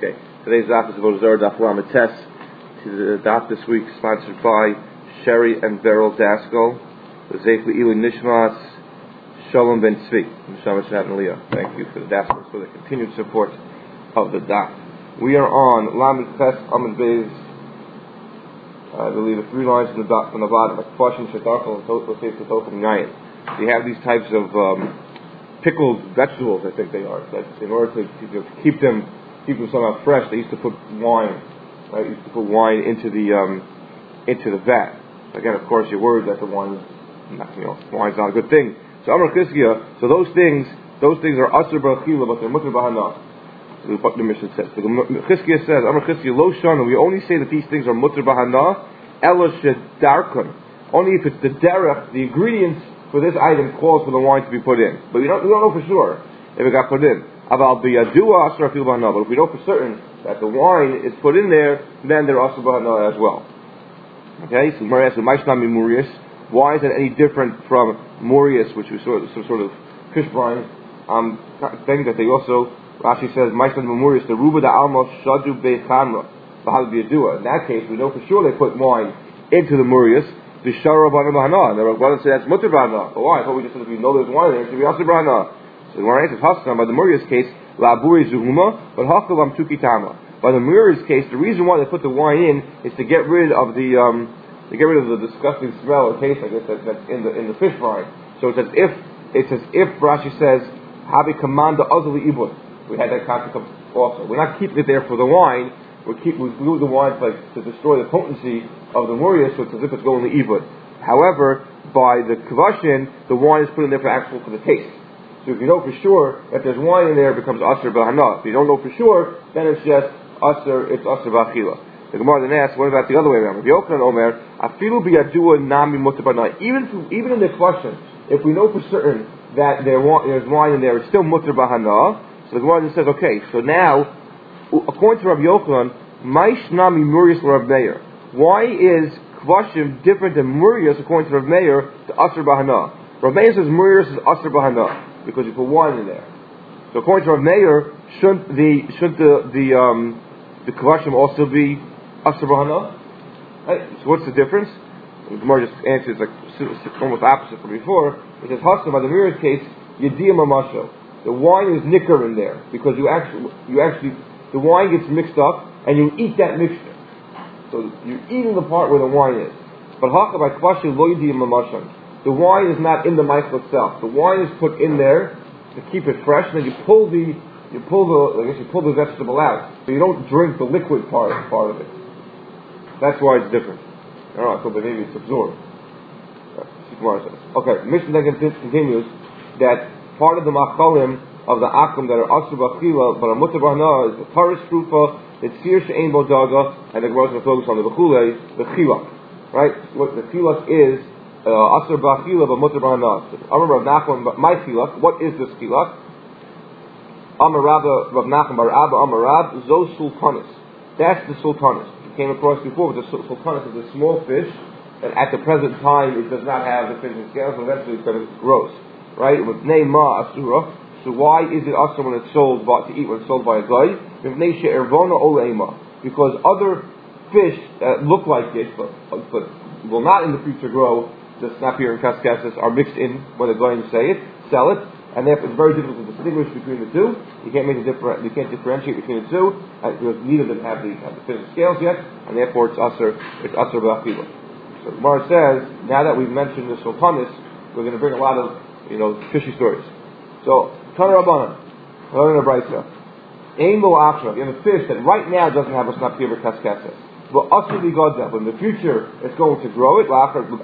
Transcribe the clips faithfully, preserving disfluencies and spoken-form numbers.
Okay, today's daf is about Zer Daf Lamed Tes. The daf this week sponsored by Sherry and Beryl Daskell. The Zeich Le'ilui Nishmas Shalom Ben Tzvi. Nishama Shad and Leah. Thank you for the Daskell for the continued support of the daf. We are on Lamed Tes Amud Beis. I believe the three lines from the daf from the bottom, like Kvashim Shetarkel and Total Seif Total Ngayin. You have these types of um, pickled vegetables, I think they are. That in order to, you know, to keep them keep them somehow fresh, they used to put wine, right? Used to put wine into the um, into the vat. Again, of course, you're worried that the wine, not, you know, wine's not a good thing. So Amar Chizkiya, so those things, those things are asur b'achila, but they're mutter b'hana. So what the mission says. So Chizkiya says, Amar Chizkiya lo shana. We only say that these things are mutter b'hana, ela shedarkon. Only if it's the derech, the ingredients for this item calls for the wine to be put in, but we don't we don't know for sure if it got put in. About the yadua asur afil b'hana, but if we know for certain that the wine is put in there, then they're asur b'hana as well. Okay, so Gemara asks, "Ma'ishnami murius? Why is that any different from murius, which was sort of some sort of fish brine? Um, thing that they also Rashi says, "Ma'ishnami murius the ruba da alma shadu beichamra b'hal b'yadua." In that case, we know for sure they put wine into the murius. The shara b'hana b'hana. And the Rabbanan say that's mutter b'hana. But why? I thought we just said if we know there's wine there, it should be asur b'hana. So the Gemara answers, Hassan, by the Murias case, la'aburi zuhuma, but hakavam tukitama. By the Murias case, the reason why they put the wine in is to get rid of the um, to get rid of the disgusting smell or taste, I guess, that, that's in the in the fish brine. So it's as if it's as if Rashi says, Habi kamanda azali ibud. We had that concept also. We're not keeping it there for the wine. We keep we glue the wine like to destroy the potency of the Murias, so it's as if it's going to ibud. However, by the kvashin, the wine is put in there for actual for the taste. So if you know for sure that there's wine in there, it becomes asur b'hana. If you don't know for sure, then it's just asur, it's asur b'achila. The Gemara then asks, what about the other way around? If Yochanan Omer, afilu b'yadua nami mutter b'hana. Even even in the question, if we know for certain that there there's wine in there, it's still mutter b'hana. So the Gemara then says, okay, so now, according to Rabbi Yochanan, maish nami murius l'Rav Meir. Why is kvashim different than murius according to Rav Meir to asur b'hana? Rav Meir says murius is asur b'hana because you put wine in there. So according to Rav Meir, shouldn't the shouldn't the the um the kvashim also be asur b'hana? Right? So what's the difference? The Gemara just answers like almost opposite from before. It says Hassan, by the Meir's case, yediyah mamasho. The wine is nicker in there because you actually you actually the wine gets mixed up and you eat that mixture. So you're eating the part where the wine is. But haka by kvashim lo yediyah mamasho. The wine is not in the michael itself. The wine is put in there to keep it fresh, and then you pull the you pull the I guess you pull the vegetable out, so you don't drink the liquid part part of it. That's why it's different. All right, so maybe it's absorbed. Okay, Mishnah then continues that part of the machalim of the akum that are asur b'achila but are mutter b'hana is the taris trufa, the tzir she'ein bo daga, and the Gemara is going to focus on the b'chulei, the chilak. Right? What the chilak is. Asur b'achila but mutter b'hana. Amar Rav Nachman, my chilak. What is this chilak? Amar Rabba Rav Nachman bar Abba Amar Rab zo sultanis. That's the sultanis. We came across before, but the sultanis is a small fish, and at the present time it does not have the finishing scales. So eventually it's going to gross, right? With name ma asura. So why is it asur when it's sold by, to eat when it's sold by a guy? Because other fish that look like it, but but will not in the future grow. The snappier and kaskasas are mixed in when they're going to say it, sell it, and therefore it's very difficult to distinguish between the two. You can't make a different, you can't differentiate between the two, and because neither of them have the have the finished scales yet, and therefore it's asur, it's asur b'achila. So Gemara says, now that we've mentioned the sultanis, we're going to bring a lot of you know fishy stories. So Tana Rabbanan, learning a brayta, ein lo achshav. You have a fish that right now doesn't have a snappier or kaskasas. But in the future, it's going to grow it. Like the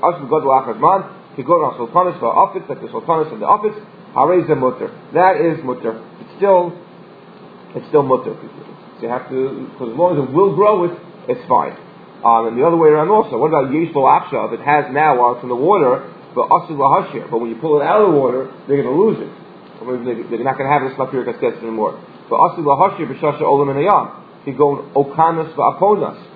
sultanis and the office, mutter. That is mutter. It's still, it's still mutter. So you have to, because as long as it will grow it, it's fine. Um, and the other way around also. What about yesh lo achshav? It has now while it's in the water, but asur lahashir. But when you pull it out of the water, they're going to lose it. They're not going to have this snappier kaskasas anymore. But asur lahashir b'shasha olam and ayam. You go okanas va'aponas.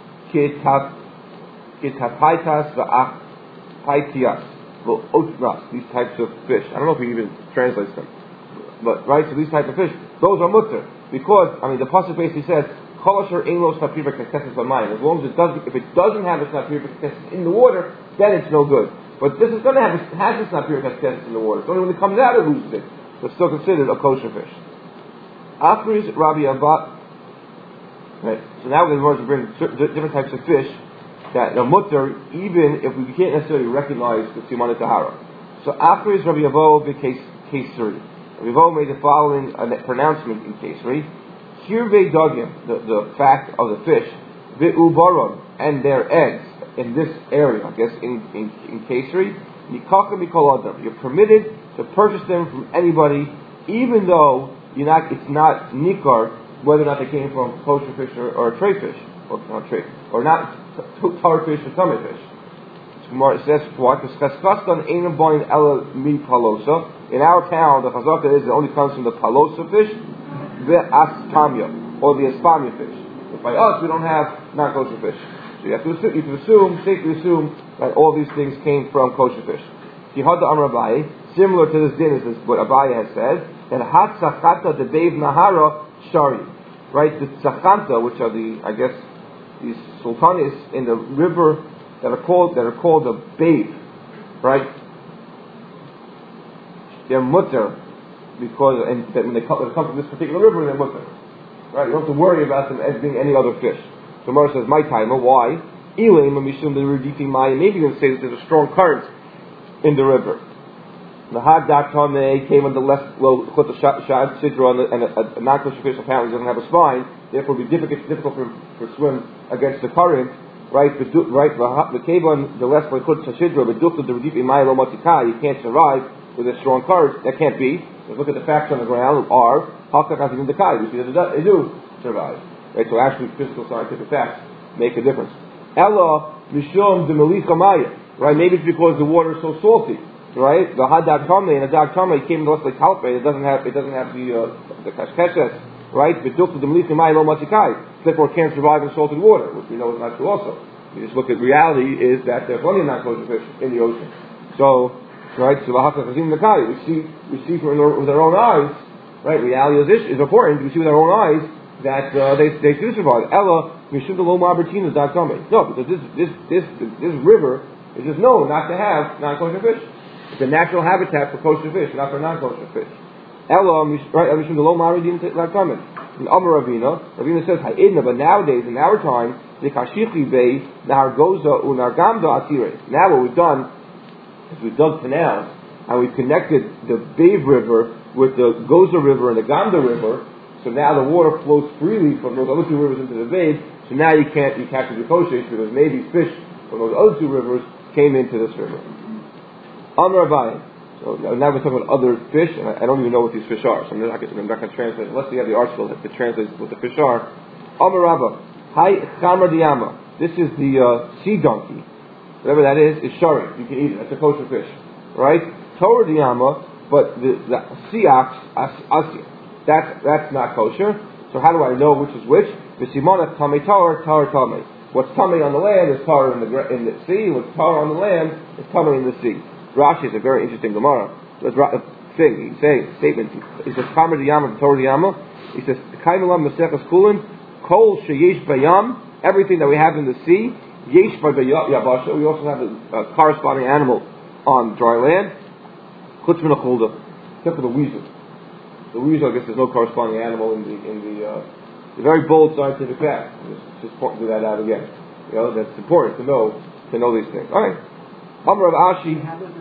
Kitapaitas va'apaitias, otras, these types of fish. I don't know if he even translates them, but right. So these types of fish, those are mutter because I mean the pasuk basically says Kolosher Enlos Snapir B'Kesses B'Mayim. As long as it doesn't, if it doesn't have a Snapir B'Kesses in the water, then it's no good. But this is going to have, it has a Snapir B'Kesses in the water. It's only when it comes out it loses it. So it's still considered a kosher fish. After Rabbi Abba, right? So now we're going to bring different types of fish that are mutter, even if we can't necessarily recognize the Siman Tahara. So after is Rabbi Avo Kesari. Rabbi Avo made the following uh, pronouncement in Kesari. Kirvei Dogim, the, the fact of the fish, Ve'ubaron, and their eggs in this area, I guess in, in, in Kesari, Nikaka Mikol Adam. You're permitted to purchase them from anybody, even though you're not, it's not Nikar, whether or not they came from kosher fish or, or a tray fish, or not tray, or not tar fish or tummy fish. It says what? In our town, the chazaka is it only comes from the palosa fish, the astamia, or the espamia fish. But by us, we don't have non-kosher fish. So you have to assume, you have to assume, safely assume that all these things came from kosher fish. Kihada Amar Abaye, similar to this din is what Abaye has said, that hat tzachanta the Dave Nahara shari. Right, the tzachanta, which are the, I guess, these sultanis in the river that are called that are called the babe, right? They're mutter because and that when they come, they come from this particular river, they're mutter. Right, you don't have to worry about them as being any other fish. So Mara says, my timer, why? Maybe you're going to say that there's a strong current in the river. The hard Daktame came on the left, well, the Shad Sidra, and a, a, a non-kosher fish apparently doesn't have a spine, therefore it would be difficult, difficult for, for swim against the current, right? Right, the cave on the left, the Shidra, but Dukta, the Redif Imaylo Matika, you can't survive with a strong current. That can't be. Let's look at the facts on the ground are, Hakak in the Kai, we see that they do survive. Right, so actually physical scientific facts make a difference. Ella, Mishum, the Melika Maya, right? Maybe it's because the water is so salty. Right, the hadag tamei and the dag tamei came to us like halpei. It doesn't have, it doesn't have the uh, the kashkeshes, right? But duk to the meliki mai lo matikai. Therefore, it can't survive in salted water, which we know is not true. Also, you just look at reality is that there's plenty of non-kosher fish in the ocean. So, right, so the hakakazim nakai. We see, we see with our own eyes, right? Reality is is important. We see with our own eyes that uh, they they do survive. Ella mishum the lo marbertina dag tamei. No, because this this this this river is just known not to have non-kosher fish. It's a natural habitat for kosher fish, not for non-kosher fish. Ella, right? Mishum the lo maridin like tamei. In Amar Ravina, Ravina says ha'idna, but nowadays in our time, the kashichi bay nahar goza unargamda atire. Now what we've done is we've dug canals and we've connected the Babe River with the Goza River and the Gamda River. So now the water flows freely from those other two rivers into the Babe. So now you can't you capture the kosher because maybe fish from those other two rivers came into this river. Amar Abaye. So now we're talking about other fish, and I, I don't even know what these fish are, so I'm not, I'm not going to translate unless we have the article that translates what the fish are. Amar Rabba. Hi Chamar Diyama. This is the uh, sea donkey. Whatever that is, is shari. You can eat it. That's a kosher fish. Right? Torah Diyama, but the, the sea ox, as, asya. That's, that's not kosher. So how do I know which is which? The simona tamei tar, tar tamei. What's tamei on the land is tar in the, in the sea. What's tar on the land is tamei in the sea. Rashi is a very interesting Gemara. Let's thing. He's saying statement. He says Chamar Diyama, Torah Diyama. He says Kaimelam Maseches Kulin Kol Sheyesh Bayam. Everything that we have in the sea, Yesh Bayabasha. We also have a, a corresponding animal on dry land. Chutz min Achulda, except for the weasel. The weasel, I guess, there's no corresponding animal in the in the, uh, the very bold scientific fact. Just just point that out again. You know that's important to know to know these things. All right. Amar of Ashi.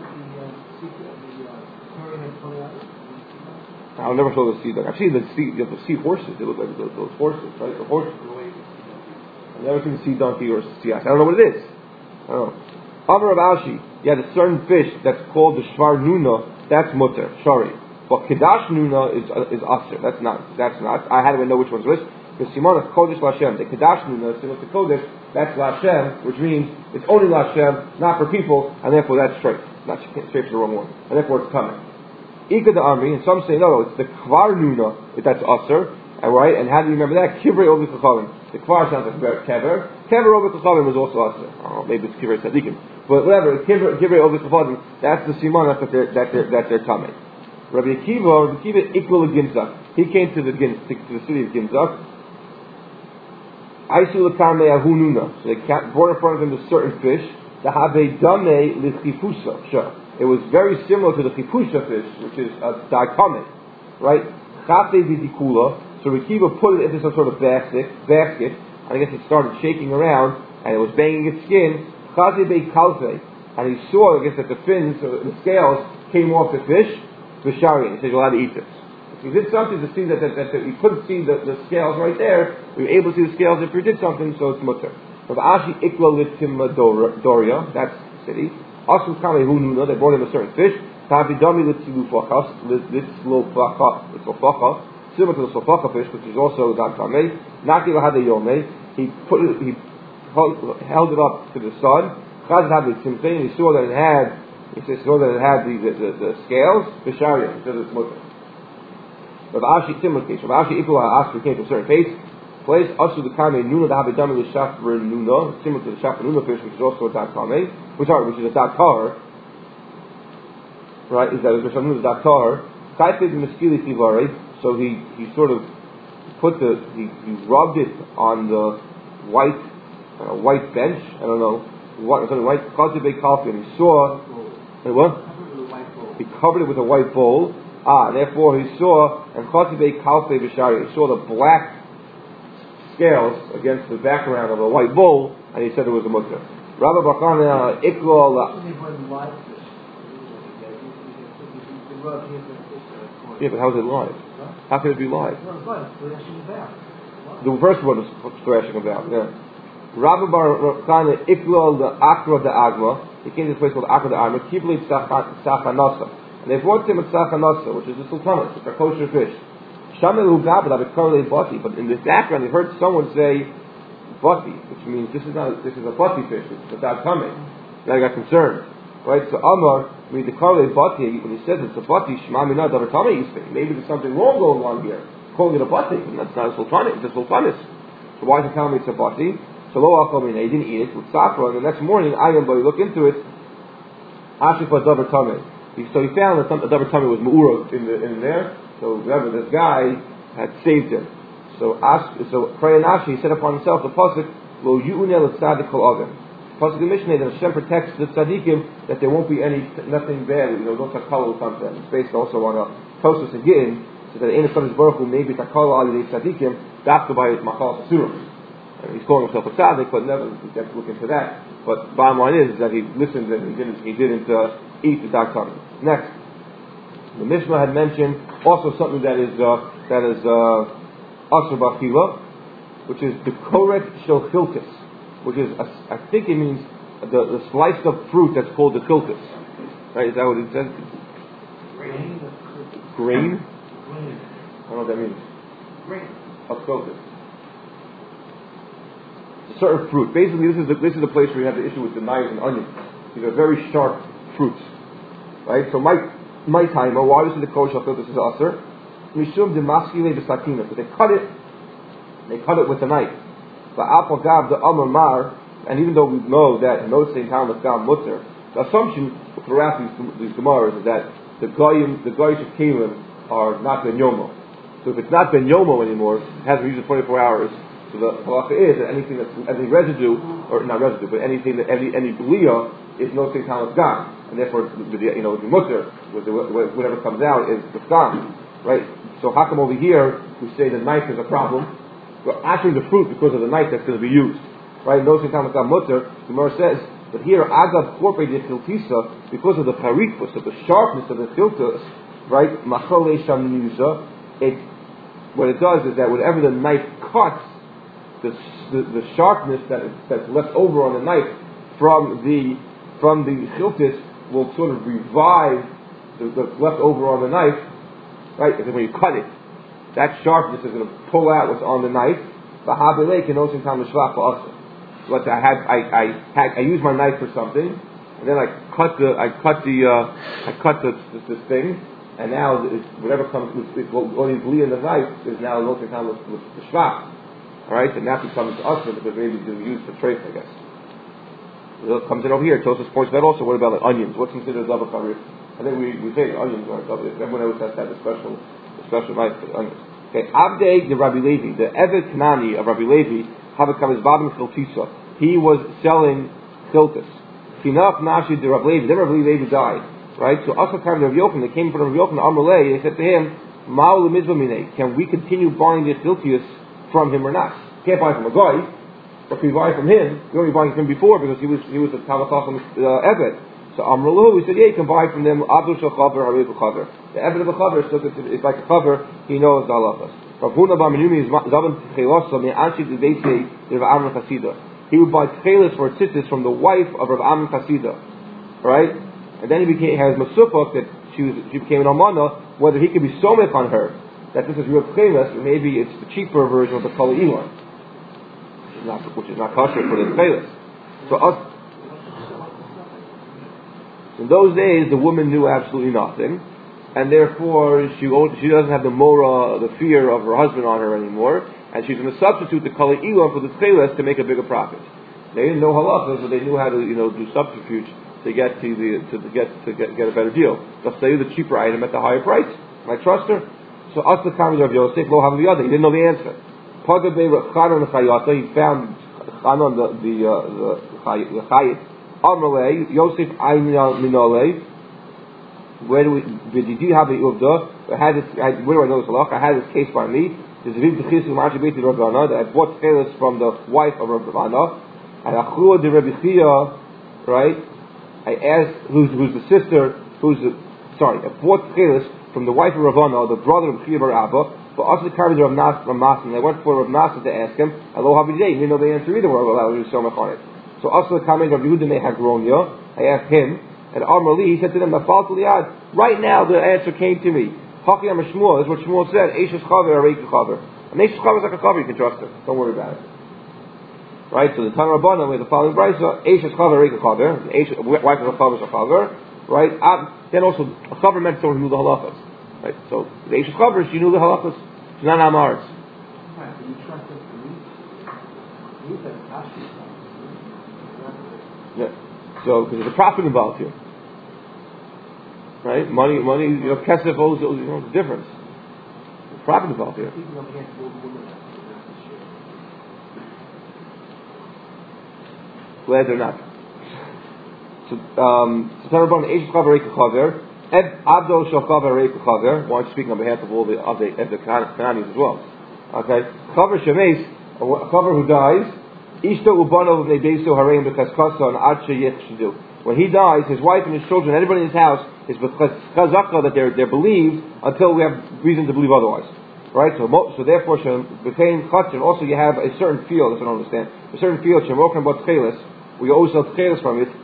I never saw the sea dog. I've seen the sea, you have the sea horses. They look like those, those horses, right? The horses. I've never seen a sea donkey or a sea ass. I don't know what it is. I don't know. Amar of Ashi, you had a certain fish that's called the Shvar Nuna. That's mutter, shari. But Kedash Nuna is uh, is aser. That's not. That's not. I had to know which one's which. The Simon is Kodesh Lashem. The Kedash Nuna, similar to Kodesh, that's Lashem, which means it's only Lashem, not for people, and therefore that's straight. Not straight to the wrong one, and therefore it's coming. Ika the army, and some say no, it's the Kvar Nuna, that's Aser, and right, and how do you remember that? Kivrei Ovi Chachavim. The Kvar sounds like Kever. Kever Ovi Chachavim is also Aser. Oh, maybe it's Kivrei Tzadikim. But whatever, Kivrei Ovi Chachavim, that's the Simon, that's their, that their, that their Tameh. Rabbi Akiva, Rabbi Akiva equal to Ginzak. He came to the, to the city of Ginzak, Aisu l'karmei ahununa. So they brought in front of him a certain fish. The have dame l'chifusa. Sure. It was very similar to the chifusa fish, which is a daikame, right? Chate v'dikula. So Rekiva put it into some sort of basket, basket, and I guess it started shaking around, and it was banging its skin. Chate be'kalfe. And he saw, I guess, that the fins, or the scales, came off the fish. V'shari. He said, you're allowed to eat this. If you did something to see that, that, that, that you couldn't see the, the scales right there, you were able to see the scales if you did something, so it's mutter. Of Ashi Ikla Litima Doria, that's the city. Asu Kame Hununa, they brought him a certain fish. Tavidami Litzilu Fachas, Litzlofacha, Litzlofacha, similar to the Sofacha fish, which is also Dad Kame. Naki Lahade Yome, he put it, he held it up to the sun. Chaz had the Timtain, he saw that it had, he saw that it had the, the, the, the scales, Bisharia, he said it's mutter. Of Ashi Timur case, of Ashi Ikla Asu came to a certain face. Place also the kame nuna that have a dummy with shafra nuna, similar to the shafra nuna fish, which is also a dat kame, which are which is a dat tar, right? Is that the shafra nuna dat tar? Taipid miskili tivare. So he he sort of put the he, he rubbed it on the white uh, white bench. I don't know what something white cultivate coffee, and he saw and what he covered it with a white bowl. Ah, therefore he saw and cultivate coffee b'shari. He saw the black scales against the background of a white bowl, and he said it was a mutter. Rabbi Bakana Ikla. Yeah, but how is it live? How can it be live? The first one was thrashing about. Yeah. Rabbi Bakana Ikla the Akra the Agma. He came to this place called Akra the Agma. Kibli Sachanasa, and they brought him a Sachanasa, which is the sultanas, which are kosher fish. But in the background, they heard someone say "bati," which means this is not a, this is a bati fish. It's without coming. Now I got concerned, right? So Amar, I mean the karle bati. When he says it's a bati, shema mina davar tamei yisvei. Maybe there's something wrong going on here, calling it a bati, and that's not a sultanis. It's a sultanis. So why is he telling me it's a bati? So lo achol mina, he didn't eat it with safra. And the next morning, ayam boy look into it. Ashifa davar tamei. So he found that some, a davar tamei was me'ura in the in there. So remember, this guy had saved him. So so Prayanashi set upon himself the pasuk lo yu'unel tzadik kol adam. Pasuk in Mishnah that Hashem protects the tzaddikim, that there won't be any nothing bad. You know, no takala will come to them. It's based also on a Tosos and Gittin, so that in the Baruch Hu maybe takala al yidei tzaddikim dafka by machal surim. And he's calling himself a tzaddik, but never we have to look into that. But bottom line is, is that he listened and he didn't he didn't uh, eat the dak tummy. Next. The Mishnah had mentioned also something that is uh, that is asur b'achila, which is the korek shel chilkus, which is a, I think it means the, the sliced up fruit that's called the chilkus. Right? Is that what it says? Grain. Grain. Grain. I don't know what that means. Grain. Of chilkus. It's a certain fruit. Basically, this is the this is the place where you have the issue with the knives and onions. These are very sharp fruits. Right? So my My time, or why was it the kosher filter? This is asur. Mishum de maskile b'sakina. But they cut it, they cut it with a knife. The apple gav the amar mar, and even though we know that no same time was gam mutter, the assumption throughout these these gemaras is that the goyim, the goyish of kelim are not ben yomo. So if it's not ben yomo anymore, it has to be used for twenty-four hours. So the halacha is that anything that's any residue, or not residue, but anything that any any belia is no same time was gam. And therefore, you know, the mutter, whatever comes out is the skam, right? So how come over here we say the knife is a problem? We're actually the fruit because of the knife that's going to be used, right? No same time mutter. The Gemara says, but here agav korpe de filtisa, because of the parikvus, of the sharpness of the filters, right? Machole shamnusa. It what it does is that whatever the knife cuts, the the, the sharpness that is, that's left over on the knife from the from the filters will sort of revive the, the left over on the knife, right? Because when you cut it, that sharpness is going to pull out what's on the knife. But I had, I, I had, I used my knife for something, and then I cut the, I cut the, uh, I cut the, this, this thing, and now it's, whatever comes, all these bleed in the knife is now no time with the shvach. All right, and that becomes usher because maybe it's used for trace, I guess. It comes in over here. Tosus points that also. What about like onions? What's considered double karir? I think we, we say onions are double. Everyone else has to have a special, a special knife for the onions. Okay, Abdei the Rabbi Levi, the Evet Kanani of Rabbi Levi, He was selling chiltis. Finach nashi de Rav Levi. Then Rav Levi died. Right? So Asa came to Rav Yochanan. They came from Rav Yochanan Amalei. They said to him, Ma'ul mitzvah minei. Can we continue buying this chiltius from him or not? Can't buy from a guy. But if we buy from him, we only buying from him before because he was he was a Tavachacham uh, Eved. So Amrulu, we said, yeah, you can buy from them Abdul Shachaver, Harei B'Chaver. The Eved of the Chaver is like a Chaver. He knows the halachas. Rav Huna Bar Menumi is Zavan Tchelosa me'anshik l'deitei Rav Amram Chasida. He would buy tchelis for tzitzis from the wife of Rav Amram Chasida, right? And then he became has masufak that she was she became an almana. Whether he could be somech on her that this is real tchelis, or maybe it's the cheaper version of the kol ilan, which is not which is not kosher for the tchelis. So us. In those days, the woman knew absolutely nothing, and therefore she she doesn't have the mora, the fear of her husband on her anymore, and she's going to substitute the kol ilan for the tchelis to make a bigger profit. They didn't know halachas, but they knew how to, you know, do subterfuge to get to the to get to get, get a better deal. They'll sell you the cheaper item at the higher price. Can I trust her? So us the comment of Yosef lo have the other. He didn't know the answer. He found Chanon the the uh, the chayit. Amalei Yosef Ayin Minolei. Where do we did you have the uvda? I had this. I, where do I know this halach? I had this case by me. There's a big chisu marchi beit Rav Ana that I bought tchelis from the wife of Rav Ana, and achua de Rabbi Chia, right? I asked who's who's the sister, who's the sorry, I bought tchelis from the wife of Rav Ana, the brother of Chia bar Abba, but also the carriage of Rav Nasa, and I went for Rav Nasa to ask him, hello, how did he didn't know the answer either. We're allowed to do so much on it. So also the comment of Yehuda Mehagronia, I asked him, and Amrali, he said to them, right now the answer came to me. Haki Am Shmuel, is what Shmuel said, Eishes Chaver, Areik Chaver. An Eishes Chaver is like a Chaver, you can trust him. Don't worry about it. Right, so the Tanur Rabbanan, we have the following brisa, Eishes Chaver, Areik Chaver, wife of a Chaver is a Chaver, right? Um, then also, a Chaver meant someone who knew the halachas. Right, so the Eishes Chaver, she knew the halachas. She's not Amaris. Right, but you trust him to read. Read that Rashi. Yeah. So, because there's a profit involved here. Right? Money, money, you know, kesef owes, you know, the difference. There's a profit involved here. Glad they're not. So, um, so Tarabon, Eish Chaver Reik Chaver, Ed Abdo Shal Reik Chaver, why speaking on behalf of all the, of the, of the Kananis as well. Okay? Chaver Shemes, a Chaver who dies, Ishto Ubano Nebeso Hareim B'Kaskasa and Ad Sheyech Shidu. When he dies, his wife and his children, everybody in his house, is Chazaka that they're, they're believed until we have reason to believe otherwise. Right? So, so therefore, B'Kein Chatzin, also you have a certain field, that's what I don't understand, a certain field, Shemokan Bot Tchelis, we always sell Tchelis from it,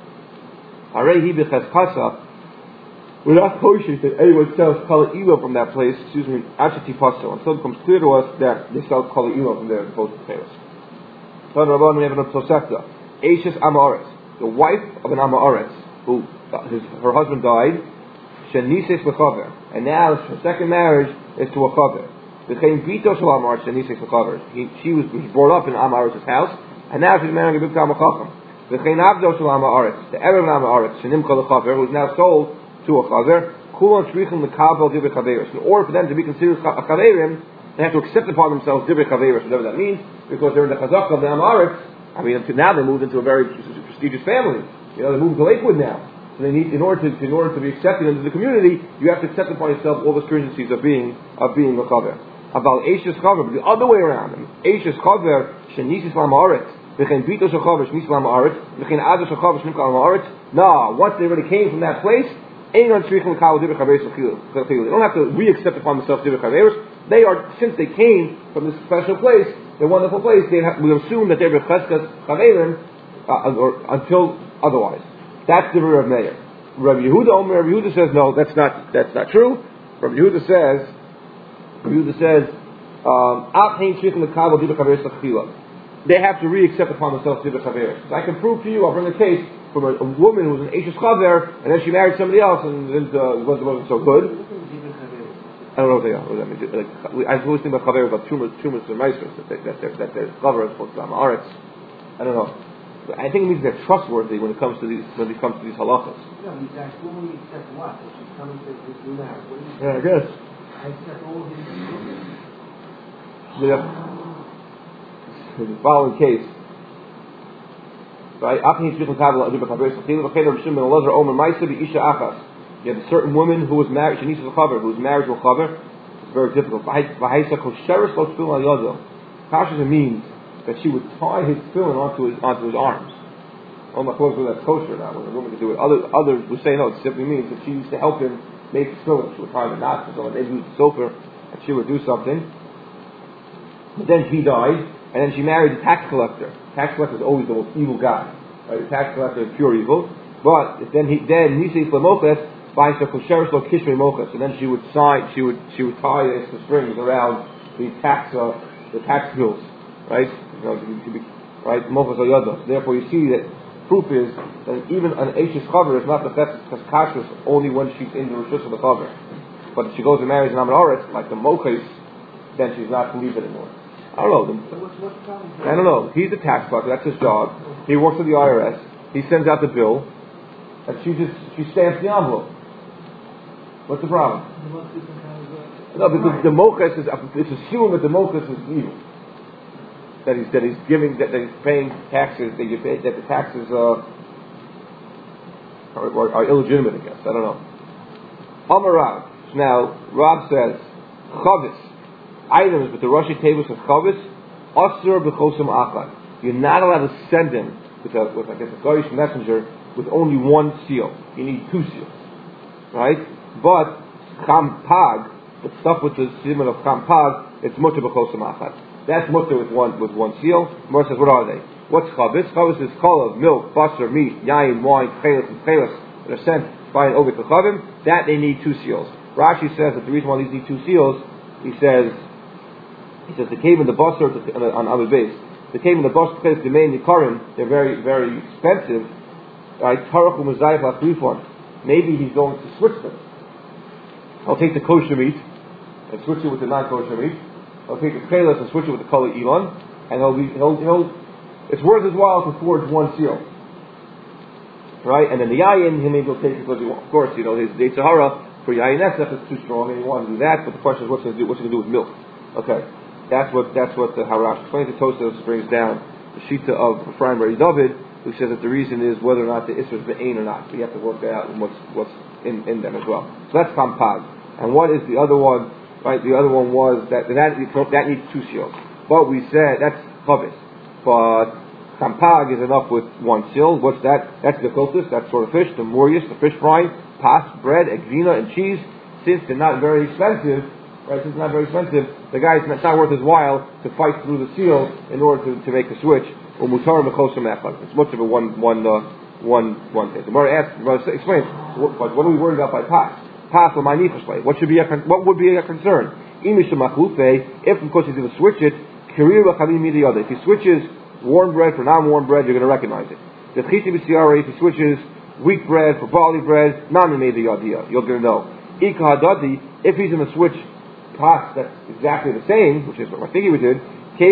Harehi B'Kaskasa, we're not kosher that anyone sells Kala Ilo from that place, excuse me, Achati Paso, until it becomes clear to us that they sell Kala Ilo from there as opposed to Tchelis. Son Rabban, we have an Tosefta, Eishes Amaretz, the wife of an Amaretz, who his, her husband died, Shenises L'Chaver, and now her second marriage is to a Chaver. V'chein Bito Shel Amaretz Shenises L'Chaver. She was brought up in Amaretz's house, and now she's marrying a Big Kama Chacham. V'chein Abdo Shel Amaretz, the Erev Amaretz Shenimcha L'Chaver, who is now sold to a Chaver. Kulon Shrichim L'Kabel Divrei Chaveros. In order for them to be considered Chaverim, they have to accept upon themselves Divrei Chaveros, whatever that means, because they're in the Chazaka of the Amaretz. I mean, until now they moved into a very prestigious family. You know, they moved to Lakewood now. So they need, in order to, in order to be accepted into the community, you have to accept upon yourself all the stringencies of being, of being a chaver. About Eishes chaver, but the other way around. Eishes chaver, shenisis lam haaretz, v'chein bitos chaver, shenisis lam haaretz, v'chein ados chaver, shenisis lam haaretz. No, once they already came from that place, they don't have to re-accept upon themselves divrei chaveros. They are, since they came from this special place, their wonderful place, they have, we assume that they're b'cheskas chaverim uh, or until otherwise. That's the Rav Meir. Rabbi Yehuda, Omer, Rabbi Yehuda says no, that's not that's not true. Rabbi Yehuda says, Rabbi Yehuda says, um, they have to re-accept upon themselves divrei chaveros. So I can prove to you, I'll bring a case from a, a woman who was an Eishes Chaver, and then she married somebody else, and it uh, wasn't, wasn't so good. I don't know what they are. What does that mean? Like, I was always thinking about Chaver about tumors, tumors and meisters, that they, that their that their Chaver is supposed to be Amaretz. I don't know. But I think it means they're trustworthy when it comes to these when it comes to these halachas. No, he's asked, what will you accept what? If she's coming to this new marriage, what do you Yeah, I guess. I accept all of these. Yeah. in the following case, right? You have a certain woman who was married, she needs a chaver, who was married to a chaver. It's very difficult. Kashrus means that she would tie his tefillin onto his onto his arms. Oh my God, that's kosher now. When a woman could do it, other others would say no. It simply means that she used to help him make tefillin. She would tie the knots, so maybe use the sofer, and she would do something. But then he died, and then she married a tax collector. Tax collector is always the most evil guy. Right? The tax collector is pure evil. But then he then Nisi Flamochet by so Kishrei Mochet. So then she would sign, she would she would tie the strings around the tax uh, the tax bills, right? You know, to be, right? Mochas Oyada. Therefore, you see that proof is that even an Eishes Chaver is not the best because Kashrus only when she's in the Rishus of the Chaver. But if she goes and marries an Amar Oretz, like the Mochas, then she's not to leave anymore. I don't know. The, So what's, what's the problem? I don't know. He's a tax collector. That's his job. He works for the I R S. He sends out the bill, and she just she stamps the envelope. What's the problem? There must be some kind of, uh, No, because the mochas is it's assumed that the mochas is evil. That he's that he's giving that, that he's paying taxes that you pay that the taxes uh, are, are, are illegitimate. I guess I don't know. Amar Rav. Now Rav says chavis items with the Rashi tables of chavis asur b'chosam achad. You're not allowed to send him with a with I guess a Goyish messenger with only one seal. You need two seals, right? But champag, the stuff with the simon of champag, it's mutter b'chosam achad. That's mutter with one with one seal. More says, what are they? What's chavis? Chavis is kol of milk, butter, meat, yayin, wine, chelis, and chelis that are sent by an over to chavim. That they need two seals. Rashi says that the reason why these need two seals, he says, he says the cave and the butter on other base. The cave and the butter because the main nikarim, they're very very expensive. Right? Tarachu mezayif la'chlifon. Maybe he's going to switch them. I'll take the kosher meat and switch it with the non-kosher meat. I'll take the chelas and switch it with the kol elon, and he'll be he'll he'll. It's worth his while to forge one seal, right? And then the yayin, he maybe will take it because he wants. Of course, you know his Yetzer Hara for yayin esef is too strong, and he wants to do that. But the question is, what's he going to do? What's he going to do with milk? Okay, that's what that's what the Harash explains. The Tosafos brings down the shita of Ephraim Bar David, who says that the reason is whether or not the isra is be'ain or not. So you have to work out what's what's in, in them as well. So that's kampag. And what is the other one? Right, the other one was that that, that needs two seals. But we said that's chavis. But kampag is enough with one seal. What's that? That's the kotus, that's sort of fish, the morius, the fish fry, pas, bread, egzina, and cheese. Since they're not very expensive, right? Since they're not very expensive, the guy it's not worth his while to fight through the seal in order to, to make a switch. Or mutar mechosam echad. It's much of a one one uh, one one thing. The Gemara asks, explains, what, what are we worried about by pas? Pas or my nifashlay. What should be a what would be a concern? If of course he's going to switch it, if he switches warm bread for non-warm bread, you're going to recognize it. If he switches wheat bread for barley bread, you're going to know. If he's going to switch pas that's exactly the same, which is what I think he did, he's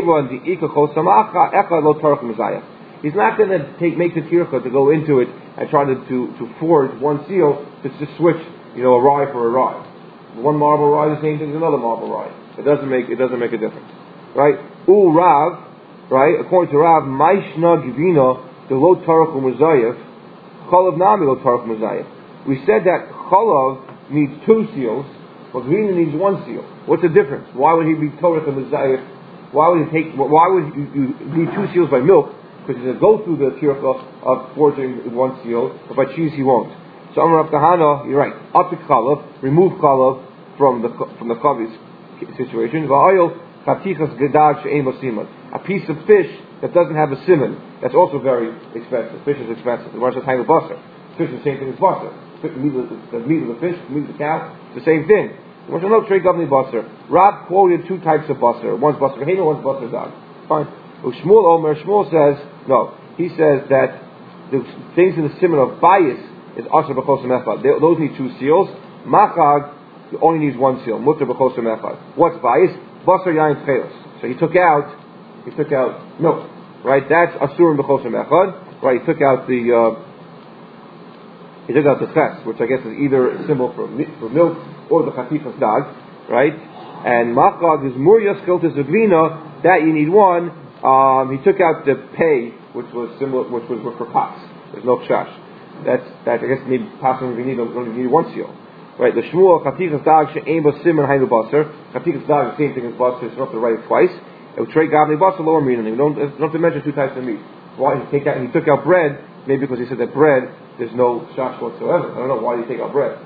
not going to take make the tircha to go into it and try to, to, to forge one seal to just switch, you know, a rye for a rye. One marble rye, the same thing as another marble rye. It doesn't make it doesn't make a difference, right? U Rav, right? According to Rav, Maishna Givina the lo tarach u'mezayif, Chalav nami lo tarach u'mezayif. We said that Chalav needs two seals, but Givina needs one seal. What's the difference? Why would he be tarach u'mezayif? Why would he take? Why would you, you need two seals by milk? Because he's going to go through the tircha of forging one seal, but by cheese he won't. So Amar Rav Kahana, you're right. Up to Chalav, remove Chalav from the from the chavis situation. Va'ayil chatichas gedag she'ein bo siman. A piece of fish that doesn't have a simon. That's also very expensive. Fish is expensive. The Marshal time of butter. Fish is the same thing as butter. The meat of the, the meat of the fish, the meat of the cow, it's the same thing. The Marshal no trade government butter. Rab quoted two types of butter. One's butter behema, one's butter dog. Fine. Shmuel Omer, Shmuel says no. He says that the things in the simon of bias is asher b'chosam echad. Those need two seals. Machag only needs one seal. Mutter b'chosam echad. What's bias? Basar yain chelos. So he took out, he took out milk, right? That's asur b'chosam echad, right? He took out the, uh, he took out the ches, which I guess is either a symbol for for milk or the chatifas dag, right? And machag is murias kiltis avina. That you need one. Um, he took out the pay, which was similar, which was for pots. There's no chash. That's that. I guess maybe possibly we need only need one seal, right? The Shmuel chatikas dag she'ain ba simon haynu baser. Chatikas dag the same thing as baser. So you don't have to write it twice. It would trade gavni baser lower meaning. We don't don't have to mention two types of meat. Why he take out? He took out bread. Maybe because he said that bread there's no chash whatsoever. I don't know why you take out bread.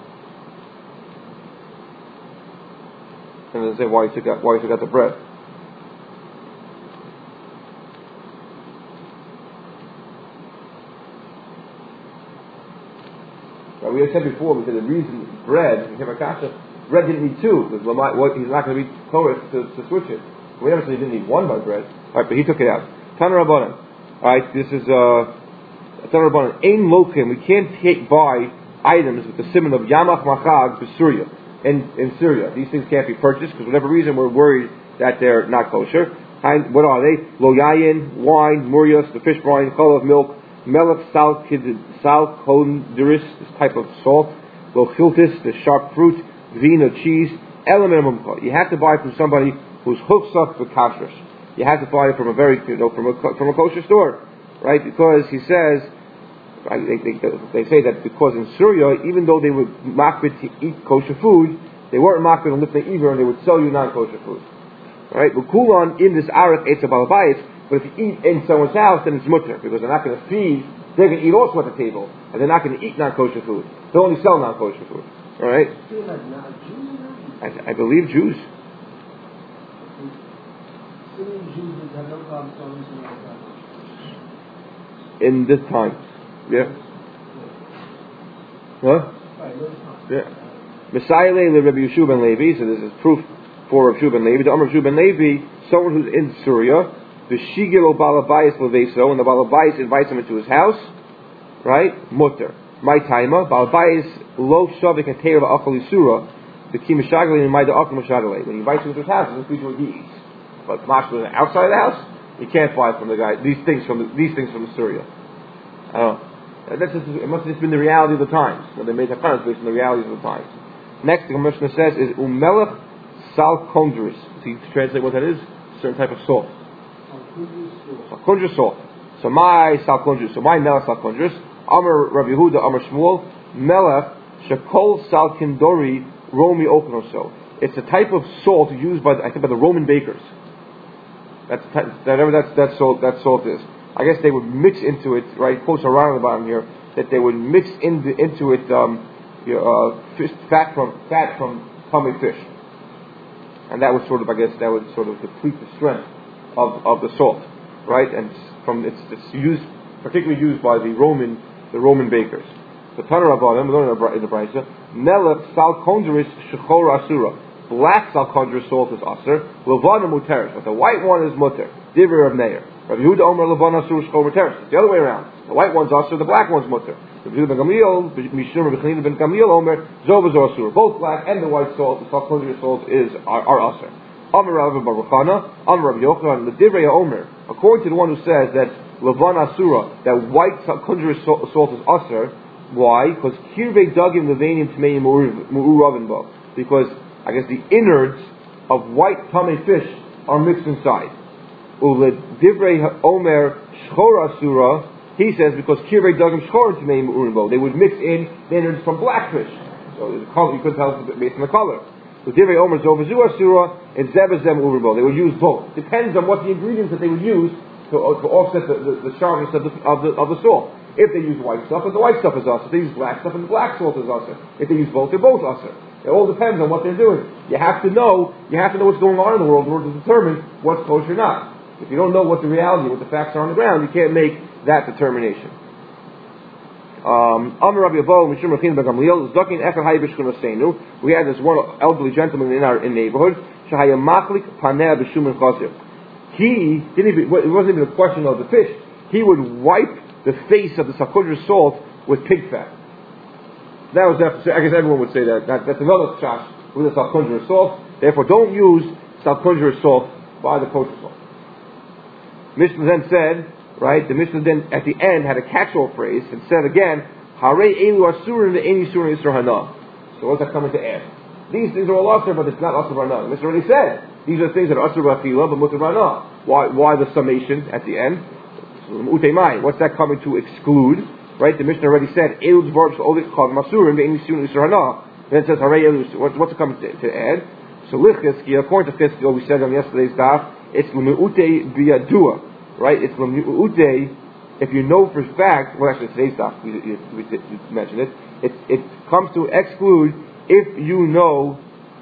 And then say why he took out why he took out the bread. We had said before, we said the reason bread, bread didn't need two, because he's not going to be Torah to, to switch it. We never said he didn't need one by bread. Alright, but he took it out. Tana Rabbanan. Alright, this is, uh, Tana Rabbanan. Ein lokim, we can't take buy items with the simon of Yamach Machag to Syria. In, in Syria. These things can't be purchased, because for whatever reason we're worried that they're not kosher. What are they? Lo yayin, wine, murios, the fish brine, cholav, milk, melech, sal, sal, kondiris, this type of salt, lochiltis, the sharp fruit, vino, cheese, element. You have to buy from somebody who's hooks up for kashrus. You have to buy it from a very, you know, from a from a kosher store, right? Because he says, right, they, they, they say that because in Syria, even though they would makbid to eat kosher food, they weren't makbid on lifnei iver, and they would sell you non-kosher food. All right, but kulan in this arach etz balabayis. But if you eat in someone's house, then it's mutter, because they're not going to feed, they're going to eat also at the table, and they're not going to eat non-kosher food. They only sell non-kosher food. Alright? I, I believe Jews. In this time. Yeah. Huh? Yeah. Messiah le Rabbi Yeshua ben Levi, so this is proof for Rabbi Yeshua ben Levi. The Amr Yeshua ben Levi, someone who's in Syria, the shigelo balabayis leveso, and the balabayis invites him into his house, right? Mutter. My timer, balabayis lo shavik and teir va'achal yisura, the ki mishagale and my da'achal mishagale. When he invites him into his house, he doesn't feed what he eats. But mashma outside the house, you can't buy from the guy these things from the, these things from Syria. I don't know. That's just, it must have just been the reality of the times. You know, they made a comment based on the realities of the times. Next, the Mishnah says is umelech sal kondris. So you translate what that is? A certain type of salt. Salkundrus salt. So my salkundrus. So my melech salkundrus. Amar Rabbi Yehuda, Amar Shmuel. Melech shekol salkindori romi oknoso. It's a type of salt used by I think by the Roman bakers. That's whatever that that salt that salt is. I guess they would mix into it. Right, quotes around on the bottom here that they would mix in the, into it um, you know, uh, fish, fat from fat from tummy fish, and that would sort of I guess that would sort of deplete the strength of, of the salt, right? And from it's, it's used, particularly used by the Roman the Roman bakers. The Tana Rabbanan, we learn in the Brisa, Melech sal kondris shechor asura. Black sal kondris salt is aser. Levana muteris, but the white one is muter. Divrei Rav Meir. Rabbi Yehuda Omer levana asur shechor muteris. It's the other way around. The white one's aser, the black one's muter. Rabbi Yehuda ben Gamliel, Mishum Rabbi Chanina ben Gamliel Omer zov is asur. Both black and the white salt, the sal kondris salt is are, are aser. Amar Rabbi Baruch Hana, Amar Rabbi Yochanan, the Divrei Omer. According to the one who says that levana asura, that white sal kondris salt is aser. Why? Because kirvei dagim levanim tmeim mu'uravin bo. Because I guess the innards of white tummy fish are mixed inside. Ule divrei omer shchor asura. He says because kirvei dagim shchor tmeim mu'uravin bo. They would mix in the innards from black fish. So the color, you could tell based on the color. So divrei omer zovazu asura and zebazem mu'uravin bo. They would use both. Depends on what the ingredients that they would use to, to offset the, the, the sharpness of the, of the of the salt. If they use white stuff, then the white stuff is usher. If they use black stuff, then the black salt is usher. If they use both, they're both usher. It all depends on what they're doing. You have to know, you have to know what's going on in the world in order to determine what's kosher or not. If you don't know what the reality, what the facts are on the ground, you can't make that determination. Um, we had this one elderly gentleman in our in neighborhood. He didn't even, it wasn't even a question of the fish. He would wipe the face of the salkundrus salt with pig fat. That was, I guess everyone would say that. that that's another chash with the salkundrus salt. Therefore, don't use salkundrus salt by the kosher salt. Mishnah then said, right, the Mishnah then at the end had a catch-all phrase and said again, Hare elu asurin ve'eni surin isur hana. So what's that coming to add? These things are all asur, but it's not asur hana. The Mishnah already said These are things that are asur b'achila, but mutar b'hana. Why, why the summation at the end? What's that coming to exclude? Right? The Mishnah already said, Eil's verbs only called masurim, ve'in nisun isur hana. Then it says, what's it coming to, to add? So, Lichizki, according to Chizki, we said on yesterday's daf, it's l'me'ute biyadua. Right? It's l'me'ute, if you know for a fact, well actually today's daf, we, we, we, we mentioned it, it, it comes to exclude if you know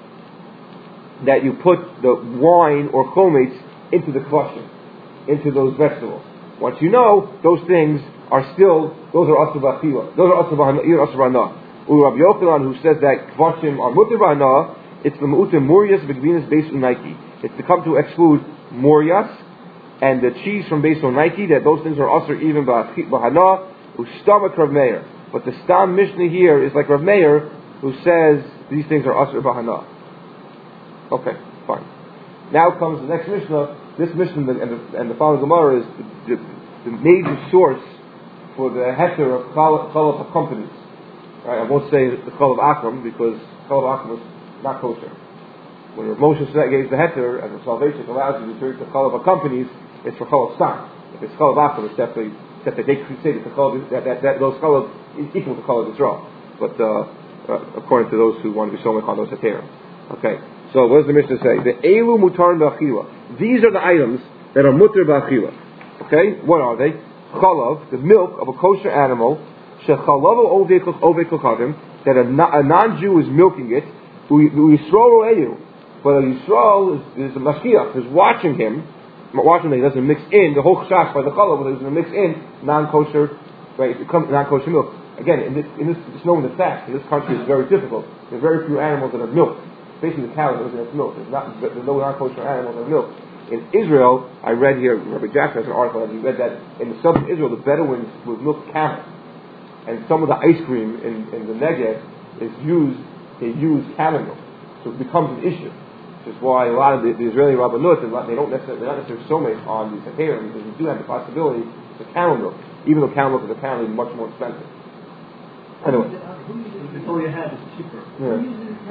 that you put the wine or chometz into the kvasim, into those vegetables. Once you know, those things are still, those are asur b'achila, those are asur b'hana. Ulu Rabbi Yochanan, who says that kvasim are mutar b'hana, it's the me'ute murias v'gvinas beis unaiki. It's to come to exclude murias and the cheese from beis unaiki, that those things are asur even b'hana, ustamak Rav Meir. But the stam Mishnah here is like Rav Meir, who says these things are asur b'hana. Okay, fine. Now comes the next Mishnah. This Mishnah and the, and the following Gemara is the, the, the major source for the heter of chalav companies. Right, I won't say the chalav akram because chalav akram is not kosher. When Rav Moshe gave the heter and the salvation allows you to drink the chalav companies, it's for chalav stam. If it's chalav akram, it's definitely that they say that the chalav that, that, that those chalav is equal to chalav Yisrael. But uh, uh, according to those who want to be so much on those heterim. Okay. So what does the Mishnah say? The elu mutar b'achila. These are the items that are mutar b'achila. Okay, what are they? Chalav, the milk of a kosher animal. Shechalavo ovei kochadim, that a, a non-Jew is milking it. Yisrael elu, but a Yisrael is, is a mashkiach, is watching him, watching him. He doesn't mix in the whole chash by the chalav, but he doesn't mix in non-kosher, right? Non-kosher milk. Again, in this, in this, it's known the fact in this country is very difficult. There are very few animals that are milked. Basically, the cow doesn't have milk. There's, not, there's no non-kosher animals that have milk. In Israel, I read here, Rabbi Jackson has an article, and he read that in the southern Israel, the Bedouins would milk camel. And some of the ice cream in, in the Negev is used, they use camel milk. So it becomes an issue. Which is why a lot of the, the Israeli rabbanut, they don't necessarily, they're not necessarily so much on these heterim, because you do have the possibility of camel milk, even though camel milk is apparently much more expensive. Anyway. Before you had it's cheaper. Yeah.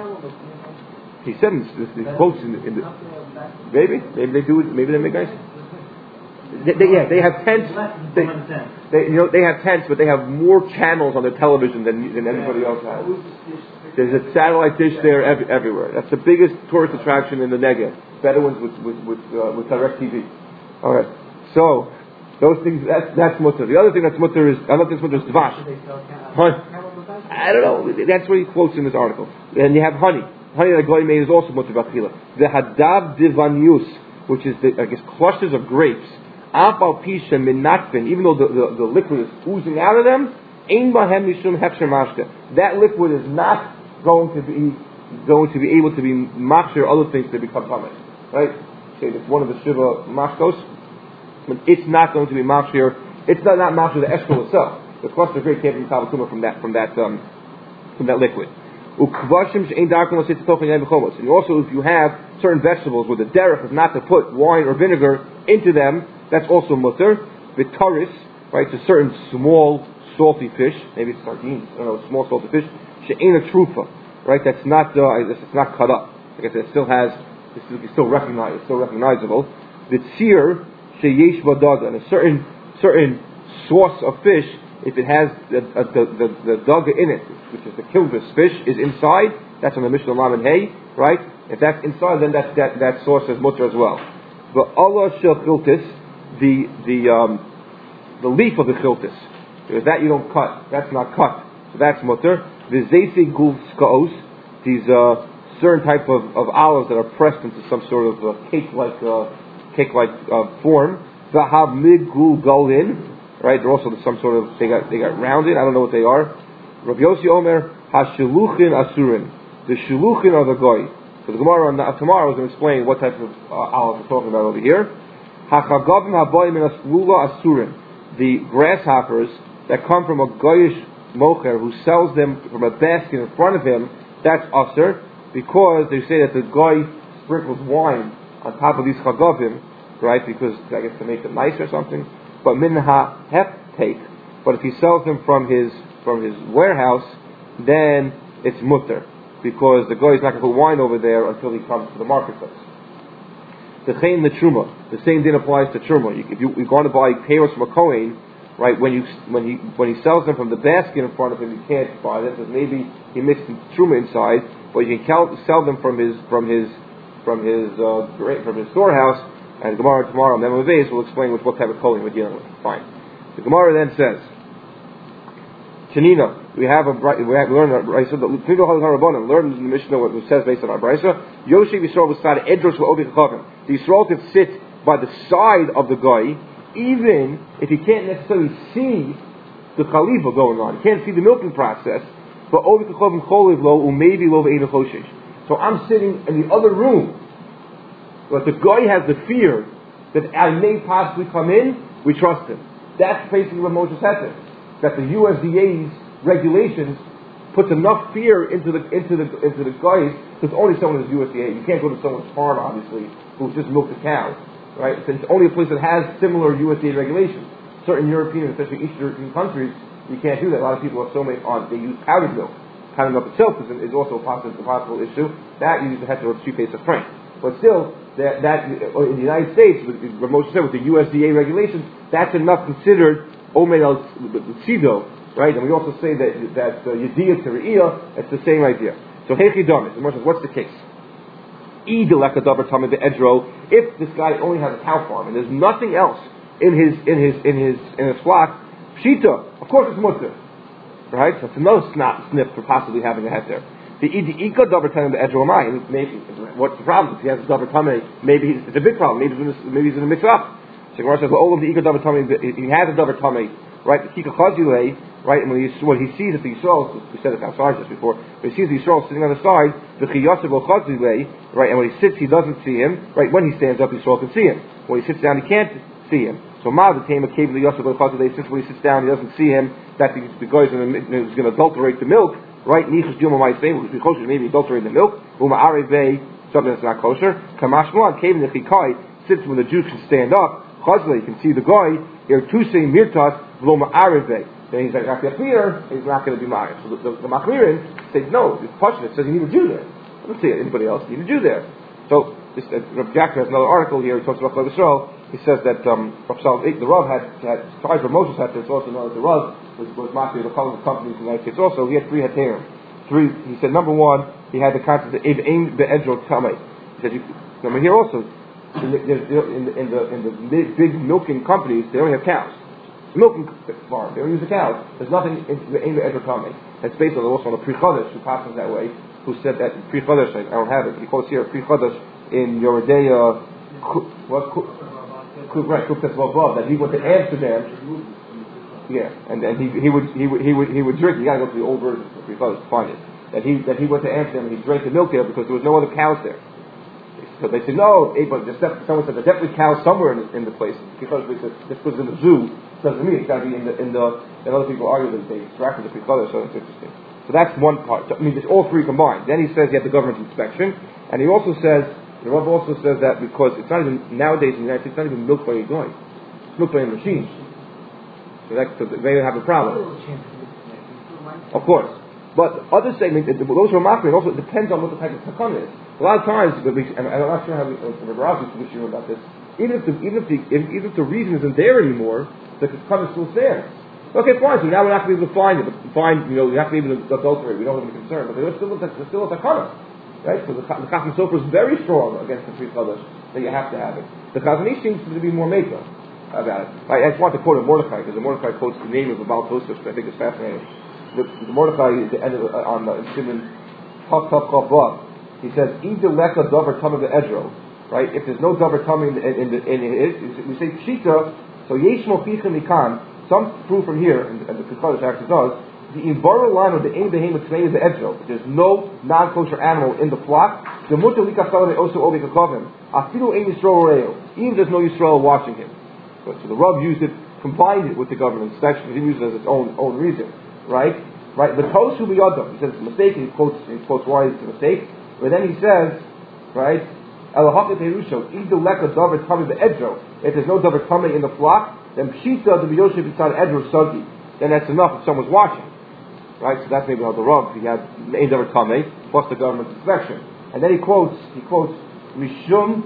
He said in the, the quotes in the, in the maybe maybe they do it, maybe they make ice. They, they, yeah, they have tents. They, they, you know, they have tents, but they have more channels on their television than than anybody else has. There's a satellite dish there every, everywhere. That's the biggest tourist attraction in the Negev. Bedouins with with with, uh, with direct T V. All right, so those things. That's that's mutter. The other thing that's mutter is I don't think mutter is dvash. Huh? I don't know. That's what he quotes in this article. And you have honey. Honey that goy made is also mutar b'achila. The hadav divanius, which is the, I guess, clusters of grapes. Afal pisha minatfin, even though the, the, the liquid is oozing out of them, ein bahem mishum hefsher mashka. That liquid is not going to be going to be able to be machshir other things to become tamei. Right? Okay, it's one of the shiva mashkos, but it's not going to be machshir. It's not not machshir the eshkol itself. The cluster of grapes can't be tabakuma from that from that um, from that liquid. And also, if you have certain vegetables where the derech is not to put wine or vinegar into them, that's also mutter. Vitaris, right, to certain small salty fish, maybe it's sardines, I don't know, small salty fish. She'ena trufa, right, that's not uh, it's not cut up. I guess it still has, it's still, it's still recognized, it's still recognizable. Vitzir sheyesh badaga, and a certain certain sauce of fish, if it has the uh, the, the, the daga in it, which is the kilvis fish, is inside, that's on the Mishnah Lam and Hay, right? If that's inside, then that that, that sauce is mutter as well. But Allah shel chiltis, the the um, the leaf of the chiltis, because that you don't cut, that's not cut, so that's mutter. The zesi gul skaos, these uh, certain type of, of olives that are pressed into some sort of uh, cake-like uh, cake-like uh, form. The hamid gul golin. Right, they're also some sort of they got they got rounded. I don't know what they are. Rabbi Yossi Omer hashiluchin asurin. The shiluchin are the goy. So the Gemara on tomorrow is going to explain what type of uh, olive we're talking about over here. Hachagavim haboyim in aslula asurin. The grasshoppers that come from a goyish mocher who sells them from a basket in front of him. That's usher because they say that the goy sprinkles wine on top of these chagavim, right? Because I guess to make them nice or something. But minha hep take. But if he sells them from his from his warehouse, then it's mutter, because the guy is not going to put wine over there until he comes to the marketplace. The chain the truma. The same thing applies to truma. You, if you, you're going to buy payros from a kohen, right? When you when he when he sells them from the basket in front of him, you can't buy them because maybe he mixed truma inside. But you can cal- sell them from his from his from his uh, from his storehouse. And Gemara tomorrow, Memo Beis, will explain with what type of kohen we're dealing with. Fine. The Gemara then says, Tanina, we have a we have learned a brisa that Pigo Harabonim learned in the Mishnah what it says based on our brisa. Yoshev Yisrael was started Edros Obi Chachavim. The Yisrael could sit by the side of the guy, even if he can't necessarily see the chaliva going on. He can't see the milking process. But Obi Chachavim Choliv Lo Umaybe Lo Ve'Ein Choshesh. So I'm sitting in the other room, but the guy has the fear that I may possibly come in. We trust him. That's basically what Moshe said. That the U S D A's regulations puts enough fear into the into the into the guys because only someone is U S D A. You can't go to someone's farm, obviously, who just milked a cow, right? It's only a place that has similar U S D A regulations. Certain European, especially Eastern European countries, you can't do that. A lot of people have so many on. They use powdered milk. Powdered milk itself is, is also a possible, a possible issue. That you use the heter of three-phase of strength. But still, that, that in the United States, with Moshe said with the U S D A regulations, that's enough considered Omed al Tzido, right? And we also say that that Yediyah to Re'iyah, it's the same idea. So Hechi Damis, the says, what's the case? If this guy only has a cow farm and there's nothing else in his in his in his in his flock, Pshita, of course it's mutter, right? So it's another snap snip for possibly having a head there. The Ika Davar Tamei Be'edro Amai, maybe what's the problem? If he has a Davar Tamei, maybe it's a big problem. Maybe he's in a, maybe he's in a mix up. So Gemara says, well, all of the Ika Davar Tamei, he has a Davar Tamei, right? The Kika Chazilei, right? And when he when he sees that the Yisrael, we said it outside just before, when he sees the Yisrael sitting on the side, the Chiyasav Chazilei, right? And when he sits, he doesn't see him, right? When he stands up, Yisrael can see him. When he sits down, he can't see him. So Ma the Tema came to the Yasav Chazilei, since when he sits down, he doesn't see him, that the, the guy is going to adulterate the milk. Right, nichus dilma might say, which is kosher, maybe adulterate the milk. Uma areve, something that's not kosher. Kamashmuan came in the chikai, sits when the Jews can stand up. Chazle, you can see the guy. Here two say mirtas v'lo ma'areve. Then he's like, after clear, he's not going to be ma'ariv. So the, the, the machmirin says no. It's Pashut. It says you need a Jew there. I don't see anybody else. You need a Jew there. So this, uh, Rav Jackson has another article here. He talks about Chol Yisrael. He says that um, the Rav had, had tried for Moses had this also known as the Rav was was mafia the color of companies in the United States. Also, he had three heterim. Three. He said number one, he had the concept of Ein Be'edro Tamei. He said, you, number here also in the, in the in the in the big, big milking companies, they only have cows. Milking farm, they don't use the cows. There's nothing in the Ein Be'edro Tamei. It's based on also on the Pri Chodesh who passes that way. Who said that Pri Chodesh? I don't have it. But he quotes here Pri Chodesh in Yoredeya. What? Right, that he went to Amsterdam. Yeah, and, and he he would he would he would he would drink. You got to go to the old version to find it. That he that he went to Amsterdam and he drank the milk there because there was no other cows there. So they said no, but someone said there's definitely cows somewhere in the, in the place because they said this was in the zoo. Doesn't mean it's got to be in the in the. And other people argue that they extracted the precolour, so it's interesting. So that's one part. I mean, it's all three combined. Then he says you have the government inspection, and he also says. The Rav also says that because it's not even, nowadays in the United States, it's not even milk by a guy. It's milk by a machine. So, that, so they have a problem. Of course. But other segments, those who are mocking, also it depends on what the type of takana is. A lot of times, and I'm not sure how we, the Rav is sure about this, even if the, even if the, even if the reason isn't there anymore, the takana still stands. Okay, fine, so now we're not going to be able to find it, but find, you know, we have to be able to adulterate, we don't have any concern, but there's still, there's still a takana. Right, so the, the Chacham Sofer is very strong against the Pri Chodesh that you have to have it. The Chazon Ish seems to be more maker about it. I, I just want to quote a Mordechai because the Mordechai quotes the name of the Baal Tosfos, which I think is fascinating. The, the Mordechai at the end of uh, on the Shimon Tav Tav Chav Vav, he says, "Either leka davar tamei be'edro." Right, if there's no davar tamei in, in, in, in it, we say pshita. So yesh moficha mikan. Some prove from here, and, and the Pri Chodesh actually does. The invaral line of the aim behemoth tmei the edro. There's no non-kosher animal in the flock. The mutter likasavim also obi kakavim. Afilu ein yisrael reo. Even there's no Yisrael watching him. So, so the Rav used it, combined it with the government inspection. He didn't use it as its own own reason, right? Right. But tosu biyadam. He says it's a mistake. He quotes he quotes why it's a mistake. But then he says, right? Elahakit herusho. Either leka davar tamei the edro. If there's no davar tamei in the flock, then pshita the biyoshev b'tzad edro sagi. Then that's enough if someone's watching. Right, so that's maybe how the Rav, he had Ein Davar Tamei plus the government inspection, and then he quotes he quotes Mishum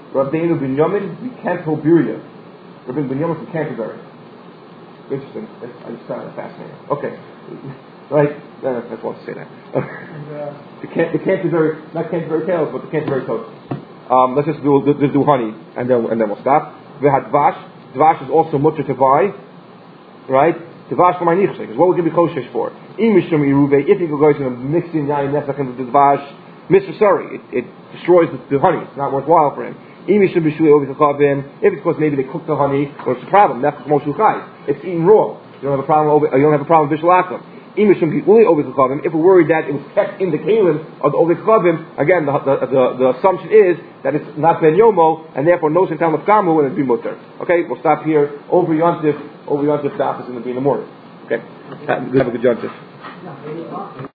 Rabbeinu Binyamin, we can't hold Birya. Rabbeinu Binyamin from Canterbury. Interesting. That's, I just found that fascinating. Okay. Right? Uh, I just want to say that. And, uh, the, can, the Canterbury, not Canterbury Tales, but the Canterbury Tales. Um, let's just do, just do honey, and then, and then we'll stop. We had Dvash. Dvash is also mutter to buy. Right? Dvash for my nichse, because what would you be kosher for? Imishum iruve, if you go to mix in yain nesach and the Dvash, Mister Sorry, it, it destroys the, the honey. It's not worthwhile for him. Imishum bishui over the if it's because maybe they cook the honey, or it's a problem. That's moshu chai. It's eaten raw. You don't have a problem over. You don't have a problem with bishul. Imishum only over the chavim. If we're worried that it was kept in the kalim of the over chavim, again the, the the the assumption is that it's not ben yomo, and therefore no sentam of kamu and it'd be mutter. Okay, we'll stop here. Over yontif, over yontif, the opposite in the morning. Okay, have a good yontif.